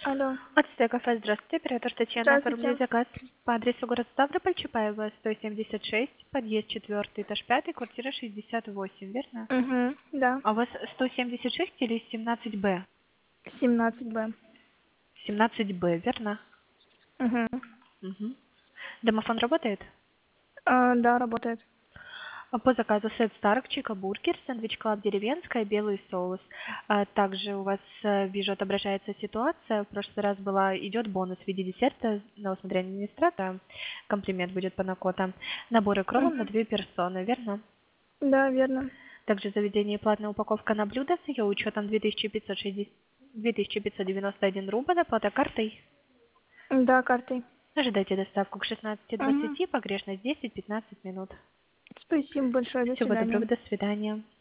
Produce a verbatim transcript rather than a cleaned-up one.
Алло. Отстая кафе, здравствуйте, оператор Татьяна, оформлю Здравствуйте. заказ по адресу город Ставрополь, Чапаева, сто семьдесят шесть, подъезд четвертый, этаж пятый, квартира шестьдесят восемь, верно? Угу, да. А у вас сто семьдесят шесть или семнадцать Б? семнадцать Б. семнадцать Б, верно? Угу. Угу. Домофон работает? А, да, работает. А По заказу сет Старк, Чика Бургер, сэндвич Клаб Деревенская, белый соус. А также у вас, э, вижу, отображается ситуация. В прошлый раз была, идет бонус в виде десерта на усмотрение администратора. Комплимент будет по накотам. Наборы кровом на Угу. две персоны, верно? Да, верно. Также заведение платная упаковка на блюдо с ее учетом две тысячи пятьсот шестьдесят две тысячи пятьсот девяносто один рубль, оплата картой. Да, картой. Ожидайте доставку к шестнадцати Угу. двадцати, погрешность десять-пятнадцать минут. Спасибо большое. До Всего доброго, свидания. до свидания.